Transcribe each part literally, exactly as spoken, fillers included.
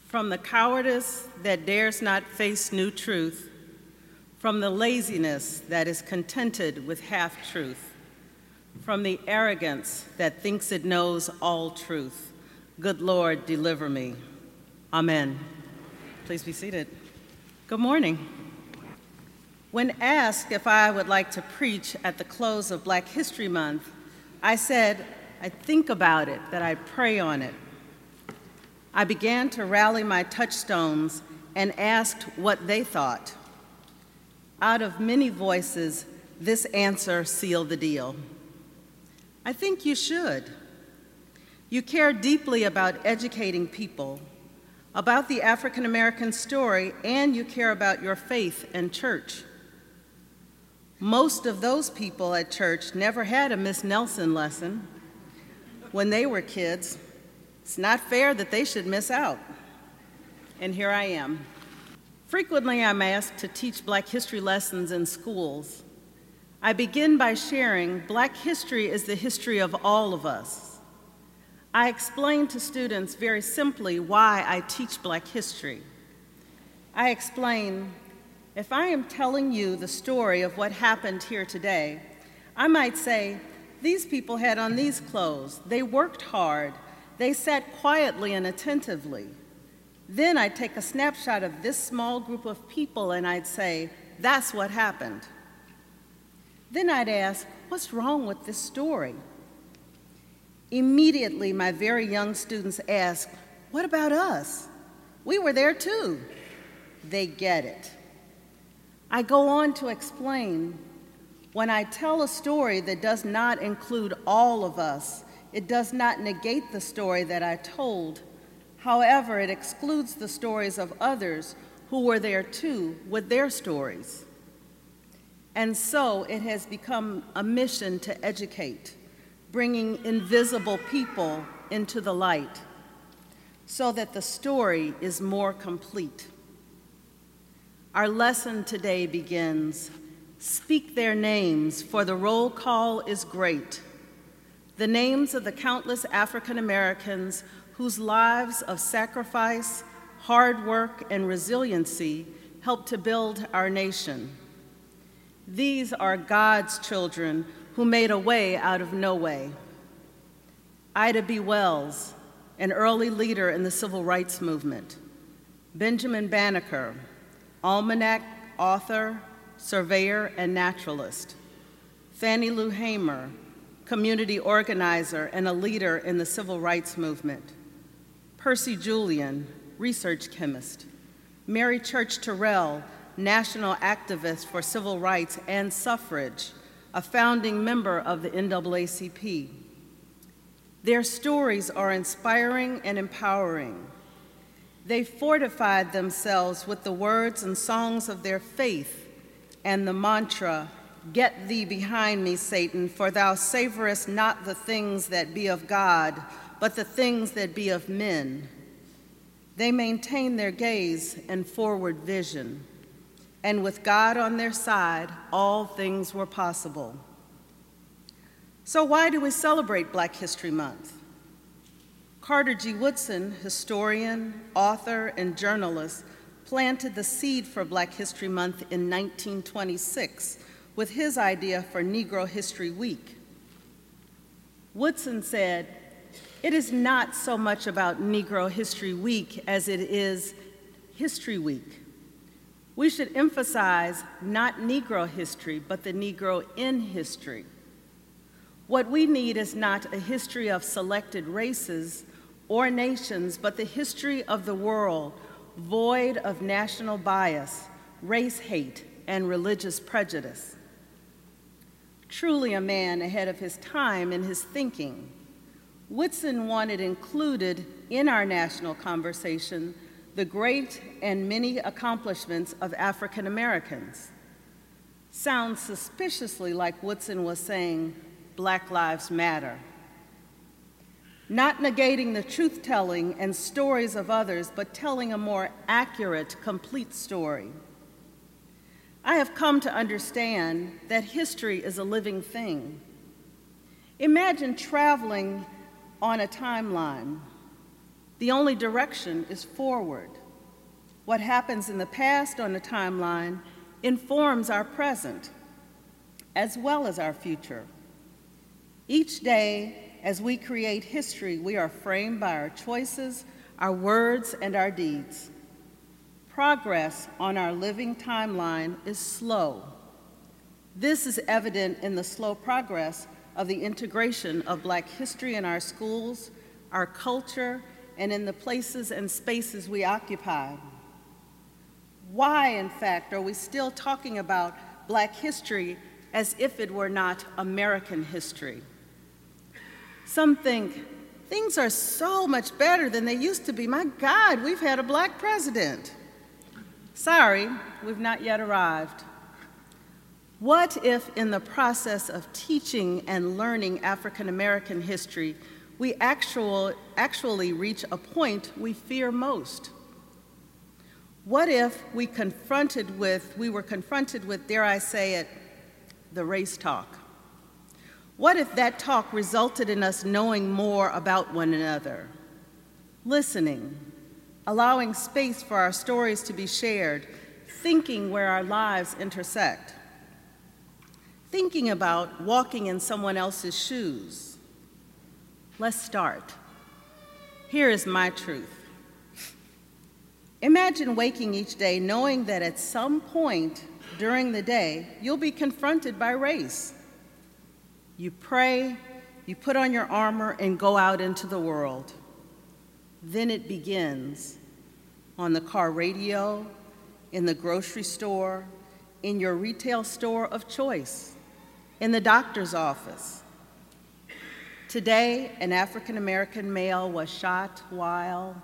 From the cowardice that dares not face new truth, from the laziness that is contented with half-truth, from the arrogance that thinks it knows all truth, good Lord, deliver me. Amen. Please be seated. Good morning. When asked if I would like to preach at the close of Black History Month, I said I'd think about it, that I'd pray on it. I began to rally my touchstones and asked what they thought. Out of many voices, this answer sealed the deal. I think you should. You care deeply about educating people, about the African American story, and you care about your faith and church. Most of those people at church never had a Miss Nelson lesson when they were kids. It's not fair that they should miss out. And here I am. Frequently, I'm asked to teach Black history lessons in schools. I begin by sharing Black history is the history of all of us. I explain to students very simply why I teach Black history. I explain, if I am telling you the story of what happened here today, I might say, these people had on these clothes, they worked hard, they sat quietly and attentively. Then I'd take a snapshot of this small group of people and I'd say, that's what happened. Then I'd ask, what's wrong with this story? Immediately, my very young students ask, what about us? We were there too. They get it. I go on to explain, when I tell a story that does not include all of us, it does not negate the story that I told. However, it excludes the stories of others who were there too with their stories. And so it has become a mission to educate, bringing invisible people into the light so that the story is more complete. Our lesson today begins, speak their names, for the roll call is great. The names of the countless African Americans whose lives of sacrifice, hard work, and resiliency helped to build our nation. These are God's children who made a way out of no way. Ida B. Wells, an early leader in the civil rights movement. Benjamin Banneker, almanac author, surveyor, and naturalist. Fannie Lou Hamer, community organizer and a leader in the civil rights movement. Percy Julian, research chemist. Mary Church Terrell, national activist for civil rights and suffrage, a founding member of the N double A C P. Their stories are inspiring and empowering. They fortified themselves with the words and songs of their faith and the mantra, "Get thee behind me, Satan, for thou savorest not the things that be of God, but the things that be of men." They maintained their gaze and forward vision, and with God on their side, all things were possible. So why do we celebrate Black History Month? Carter G. Woodson, historian, author, and journalist, planted the seed for Black History Month in nineteen twenty-six with his idea for Negro History Week. Woodson said, "It is not so much about Negro History Week as it is History Week. We should emphasize not Negro history, but the Negro in history. What we need is not a history of selected races or nations, but the history of the world, void of national bias, race hate, and religious prejudice." Truly a man ahead of his time in his thinking, Woodson wanted included in our national conversation the great and many accomplishments of African Americans. Sounds suspiciously like Woodson was saying, Black Lives Matter. Not negating the truth-telling and stories of others, but telling a more accurate, complete story. I have come to understand that history is a living thing. Imagine traveling on a timeline. The only direction is forward. What happens in the past on the timeline informs our present, as well as our future. Each day, as we create history, we are framed by our choices, our words, and our deeds. Progress on our living timeline is slow. This is evident in the slow progress of the integration of Black history in our schools, our culture, and in the places and spaces we occupy. Why, in fact, are we still talking about Black history as if it were not American history? Some think, things are so much better than they used to be. My God, we've had a Black president. Sorry, we've not yet arrived. What if in the process of teaching and learning African American history, we actual, actually reach a point we fear most? What if we confronted with, we were confronted with, dare I say it, the race talk? What if that talk resulted in us knowing more about one another, listening, allowing space for our stories to be shared, thinking where our lives intersect, thinking about walking in someone else's shoes? Let's start. Here is my truth. Imagine waking each day knowing that at some point during the day, you'll be confronted by race. You pray, you put on your armor, and go out into the world. Then it begins on the car radio, in the grocery store, in your retail store of choice, in the doctor's office. Today, an African American male was shot while,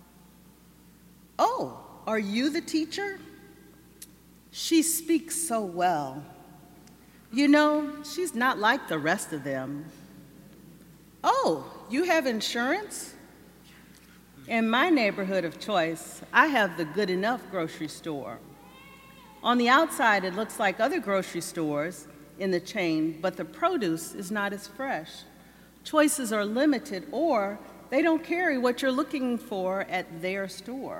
oh, are you the teacher? She speaks so well. You know, she's not like the rest of them. Oh, you have insurance? In my neighborhood of choice, I have the Good Enough grocery store. On the outside, it looks like other grocery stores in the chain, but the produce is not as fresh. Choices are limited, or they don't carry what you're looking for at their store.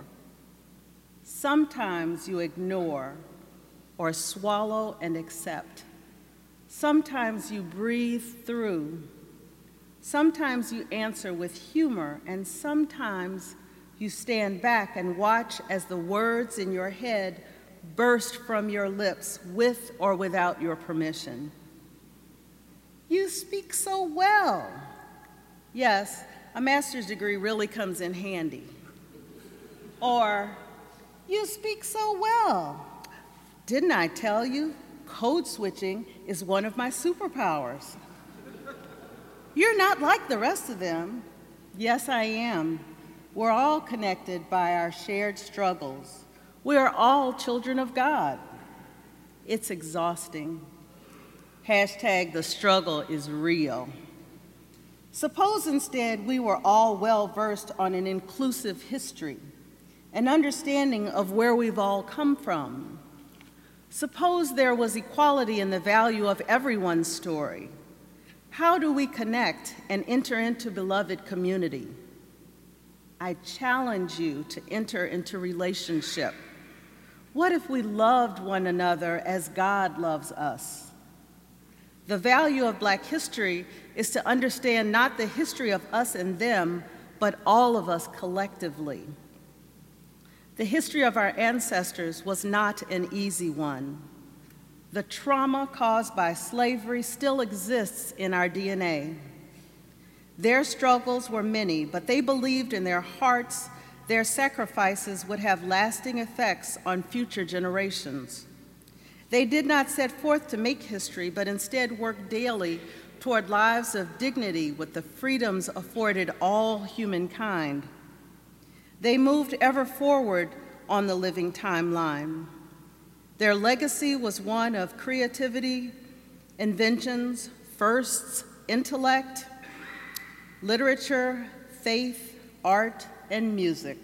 Sometimes you ignore or swallow and accept. Sometimes you breathe through. Sometimes you answer with humor, and sometimes you stand back and watch as the words in your head burst from your lips with or without your permission. You speak so well. Yes, a master's degree really comes in handy. Or, you speak so well. Didn't I tell you? Code switching is one of my superpowers. You're not like the rest of them. Yes, I am. We're all connected by our shared struggles. We are all children of God. It's exhausting. Hashtag the struggle is real. Suppose instead we were all well-versed on an inclusive history, an understanding of where we've all come from. Suppose there was equality in the value of everyone's story. How do we connect and enter into beloved community? I challenge you to enter into relationship. What if we loved one another as God loves us? The value of Black history is to understand not the history of us and them, but all of us collectively. The history of our ancestors was not an easy one. The trauma caused by slavery still exists in our D N A. Their struggles were many, but they believed in their hearts their sacrifices would have lasting effects on future generations. They did not set forth to make history, but instead worked daily toward lives of dignity with the freedoms afforded all humankind. They moved ever forward on the living timeline. Their legacy was one of creativity, inventions, firsts, intellect, literature, faith, art, and music.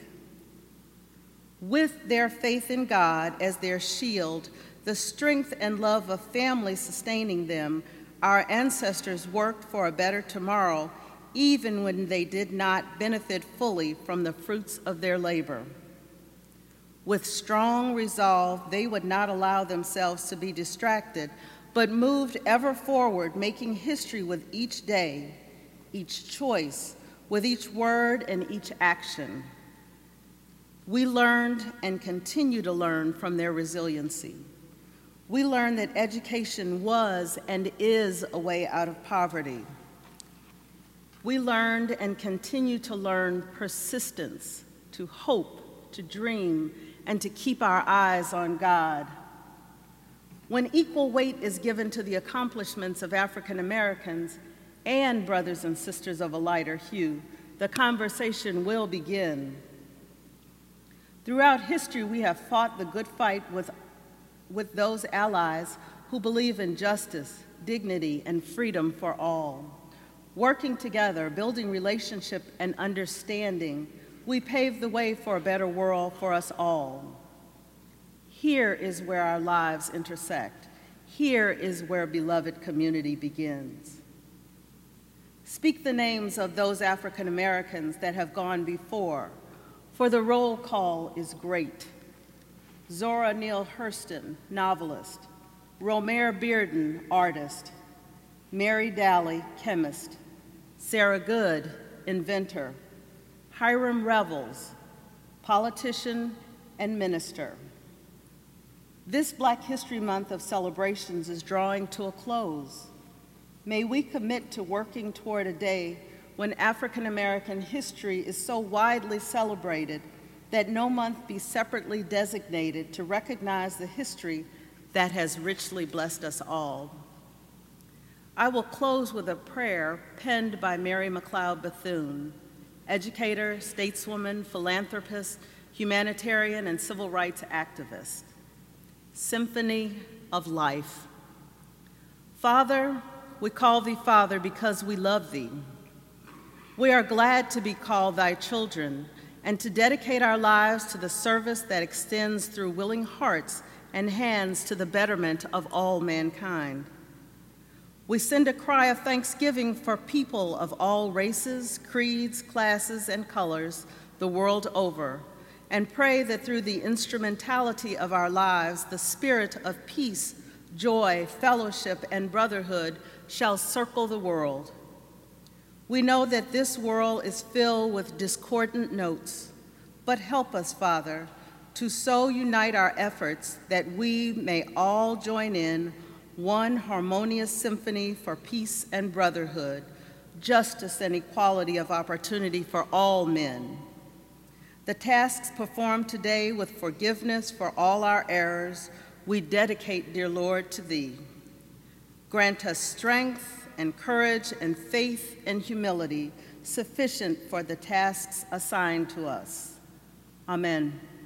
With their faith in God as their shield, the strength and love of family sustaining them, our ancestors worked for a better tomorrow, even when they did not benefit fully from the fruits of their labor. With strong resolve, they would not allow themselves to be distracted, but moved ever forward, making history with each day, each choice, with each word and each action. We learned and continue to learn from their resiliency. We learned that education was and is a way out of poverty. We learned and continue to learn persistence, to hope, to dream, and to keep our eyes on God. When equal weight is given to the accomplishments of African Americans and brothers and sisters of a lighter hue, the conversation will begin. Throughout history, we have fought the good fight with, with those allies who believe in justice, dignity, and freedom for all. Working together, building relationship and understanding, we pave the way for a better world for us all. Here is where our lives intersect. Here is where beloved community begins. Speak the names of those African Americans that have gone before, for the roll call is great. Zora Neale Hurston, novelist. Romare Bearden, artist. Mary Daly, chemist. Sarah Good, inventor. Hiram Revels, politician and minister. This Black History Month of celebrations is drawing to a close. May we commit to working toward a day when African American history is so widely celebrated that no month be separately designated to recognize the history that has richly blessed us all. I will close with a prayer penned by Mary McLeod Bethune, educator, stateswoman, philanthropist, humanitarian, and civil rights activist. Symphony of Life. Father, we call thee Father because we love thee. We are glad to be called thy children and to dedicate our lives to the service that extends through willing hearts and hands to the betterment of all mankind. We send a cry of thanksgiving for people of all races, creeds, classes, and colors the world over, and pray that through the instrumentality of our lives, the spirit of peace, joy, fellowship, and brotherhood shall circle the world. We know that this world is filled with discordant notes, but help us, Father, to so unite our efforts that we may all join in one harmonious symphony for peace and brotherhood, justice and equality of opportunity for all men. The tasks performed today with forgiveness for all our errors, we dedicate, dear Lord, to thee. Grant us strength and courage and faith and humility sufficient for the tasks assigned to us. Amen.